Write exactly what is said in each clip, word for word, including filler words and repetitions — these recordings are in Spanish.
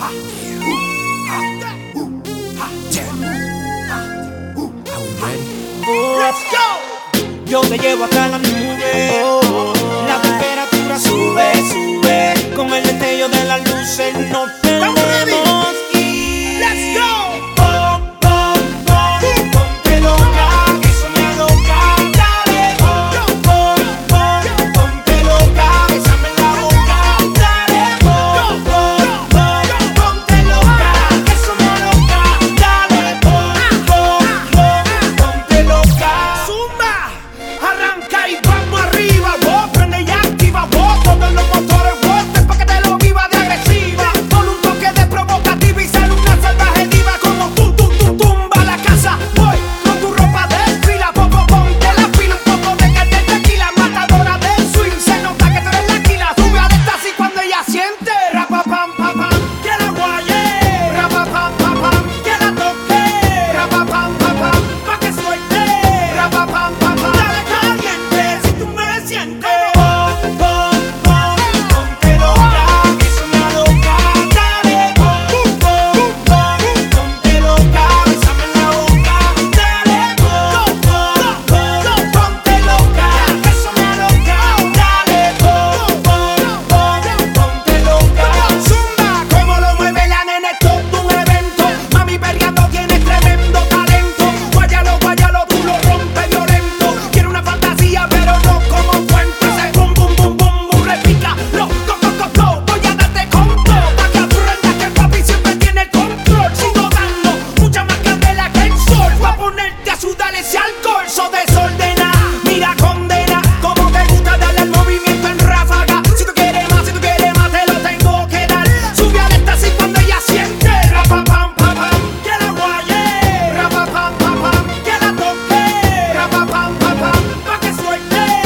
Let's go. Yo te llevo hasta la nube. Oh, la temperatura sube, sube. Con el destello de las luces nos perdemos y let's go.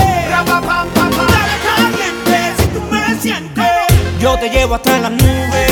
Yo te llevo hasta las nubes.